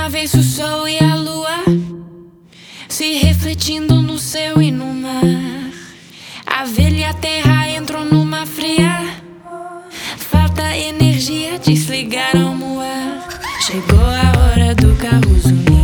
vez o sol e a lua se refletindo no céu e no mar. A velha terra entrou numa fria. Falta energia, desligaram o ar. Chegou a hora do carro zunir.